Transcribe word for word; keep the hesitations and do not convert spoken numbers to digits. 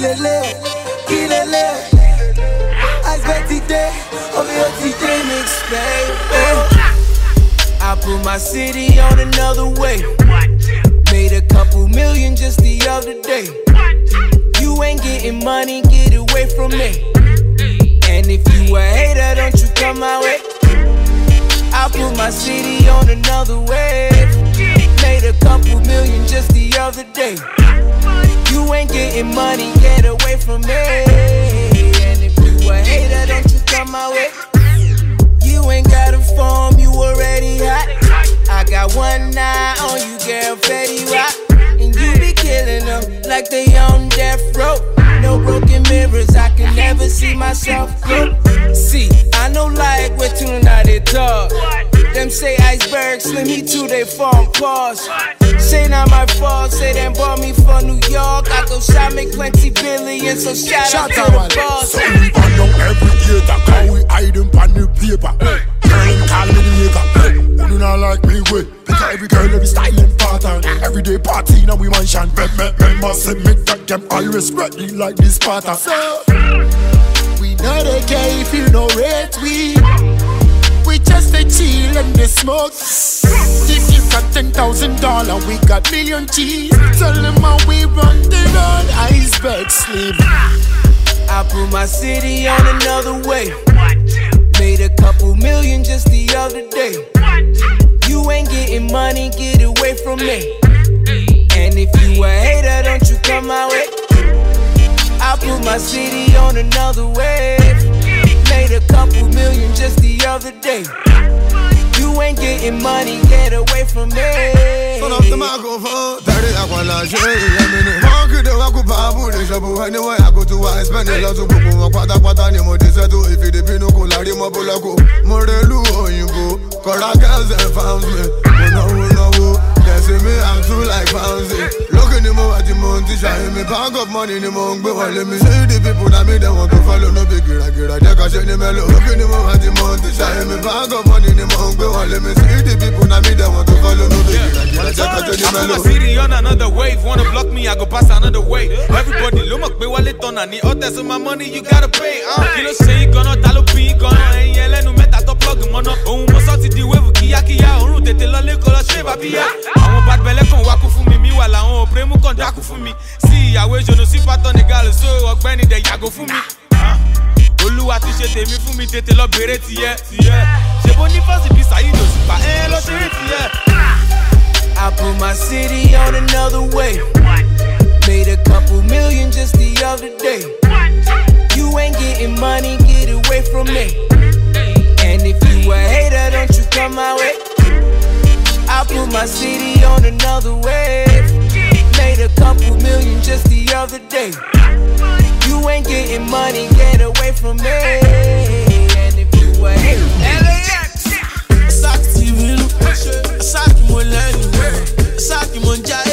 Kilele, kilele. Ice Betty day, over your T J mix, baby. I put my city on another way. Made a couple million just the other day. You ain't getting money, get away from me. And if you a hater, don't you come my way. I put my city on another wave. Made a couple million just the other day. You ain't getting money, get away from me. And if you a hater, don't you come my way. You ain't got a phone, you already hot. I got one eye on you, girl, Fetty Wap. And you be killing them like they on death row. No broken mirrors, I can never see myself through. See, I know like we're tuning out they talk. Them say iceberg, slim me to they form pause. Say not my fault, say them bought me for New York. I go shop, make twenty billion, so shout, shout out to the boss. So we find out every year that how we hide them on the paper. Girl, them call me the nigga. Who do not like me with? Because every girl, every styling pattern. Everyday party, now we mansion. Remember, say me that them all respect me like this pattern. So, we not okay if you know rate we. We just a chill and the smoke. If you got ten thousand dollars, we got million cheese. Tell them how we run the road, iceberg sleep. I put my city on another way. Made a couple million just the other day. You ain't getting money, get away from me. And if you a hater, don't you come my way. I put my city on another wave. Made a couple million just the other day. You ain't getting money, get away from me. Turn off the microphone, dirty like one last year. Market the Waku Babu, the Shabu, anyway I go to I spend a lot of people. Quata Quata, Nemo, Desato, if you depend on Colari Mobulaco, Morelu, you go. Caracas and found me. No, no, no. They say me, I'm too like bouncy. Look in the mo at the Monty, shine me, bag of money in the monk, but let me see the people that me, they want to follow no big gira, gira, they can share the mellow. Look in the mo at the Monty, shine me, bag of money in the monk, but let me see the people that me, they want to follow no big gira, gira, they can share the mellow. I'm city on another wave, wanna block me, I go pass another way. Everybody, look up, pay wallet on, I need all that's my money, you gotta pay. Uh, kilo say, gonna talo pin, gonna, and yellow, no matter to plug him on up. Oh, most of the wave, kia kia, on route, te lolly, color, shave, babia. I'm bad belly, come walk for me, me, while I'm primo, come dark for me. See, I wish you no see part on the gal, so I'm Benny, they go for me. Oluwa ti ṣe tèmi fún mi tètè lọ bèrè tiẹ̀ tiẹ̀. Ṣé bó ní fásitì bí Saheed Òṣùpá ẹ lọ ṣeré tiẹ̀. I put my city on another way. Made a couple million just the other day. You ain't getting money, get away from me. And if you a hater, don't you come my way. I put my city on another wave. Made a couple million just the other day. You ain't getting money, get away from me. And if you a hater, L A X Saki T V look, Saki mo lẹ́nu, Saki mo jaya.